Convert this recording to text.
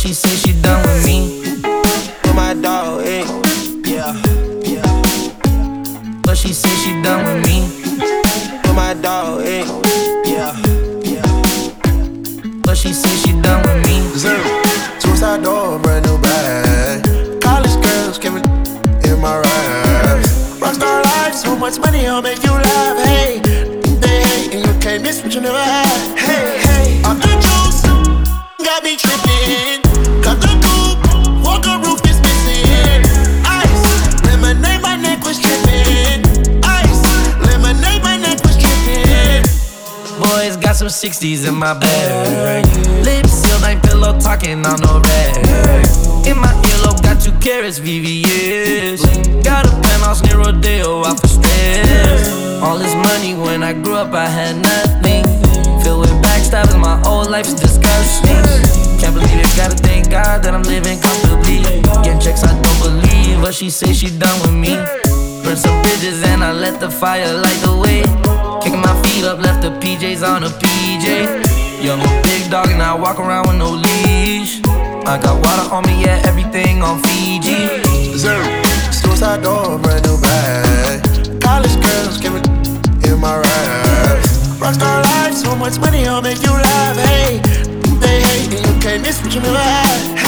she say she done with me. With my dog, eh? Yeah, yeah. But she say she done with me. With my dog, eh? Yeah, yeah. But she say she done with me. Suicide door, brand new bag. College girls give me in my ride. Rockstar life, so much money, I'll make you laugh. Hey, they hate and you can't miss what you never had. Hey, hey, off the juice, got me tripping. Cut the coupe, walker roof is missing. Ice, lemonade, my neck was tripping. Ice, lemonade, my neck was tripping. Boys got some 60s in my bag. Lips sealed, ain't pillow talking on no rag. In my earlobe, got 2 carats, VVS. Got a penthouse near Rodeo, out for stress. All this money, when I grew up, I had nothing. Filled with backstabbing, my whole life's disgusting. Can't believe it, gotta thank God that I'm living comfortably. Getting checks, I don't believe, but she say she done with me. Burn some bridges and I let the fire light the way. Kicking my feet up, left the PJs on a PJ. Yeah, I'm a big dog and I walk around with no leash. I got water on me, yeah, everything on Fiji. Suicide door, brand new bag. College girls give me in my ride. Rockstar life, so much money, I'll make you laugh. Hey, they hate and you can't miss what you never had.